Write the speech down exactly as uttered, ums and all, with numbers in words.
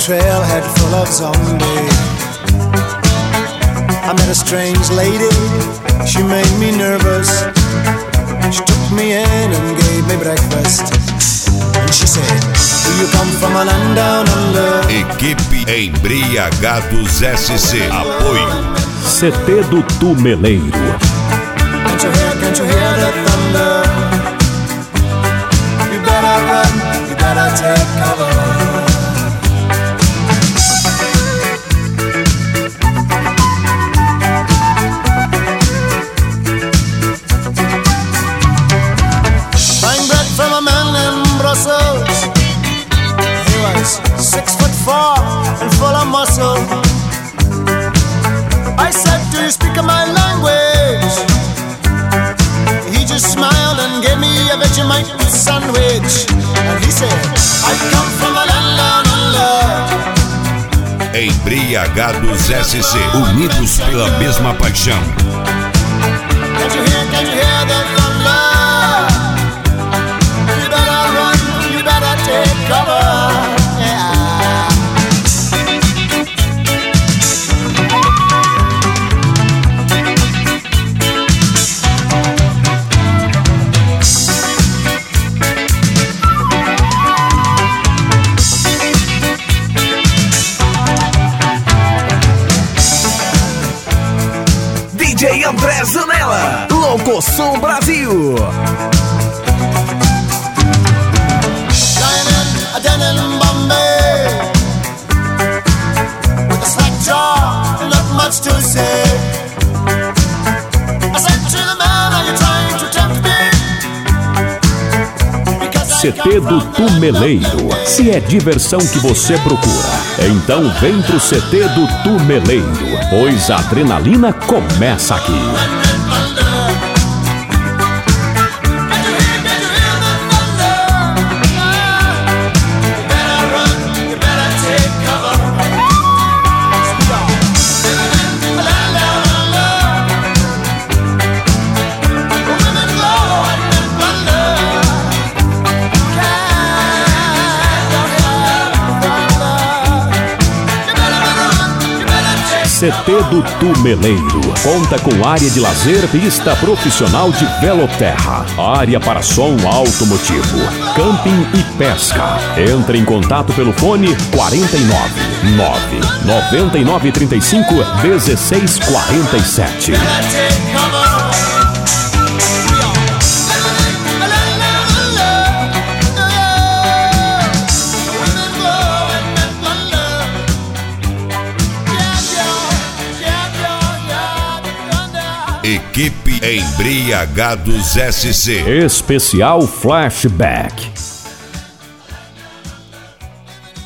trailhead full of zombies. I met a strange lady, she made me nervous. She took me in and gave me breakfast. And she said, do you come from a land down under? Equipe Embriagados S C. Apoio C T do Tumeleiro. Can't you hear, can't you hear the thunder? You better run, you better take cover. Six foot four and full of muscle. I said, do you speak my language? He just smiled and gave me a Vegemite sandwich. And he said, I come from a land down under. Embriagados S C, unidos pela mesma paixão. Can't you hear, can't you hear the thunder? You better run, you better take cover. D J André Zanella, Locoção Brasil. Lying in a den in Bombay, with a slack jaw, not much to say. I said to the man, are you trying to tempt me? C T do Tumeleiro. Se é diversão que você procura, então vem pro C T do Tumeleiro, pois a adrenalina começa aqui. C T do Tumeleiro conta com área de lazer, pista profissional de Veloterra, área para som automotivo, camping e pesca. Entre em contato pelo fone quarenta e nove, nove, noventa e nove, trinta e cinco, dezesseis, quarenta e sete. Equipe Embriagados S C. Especial Flashback.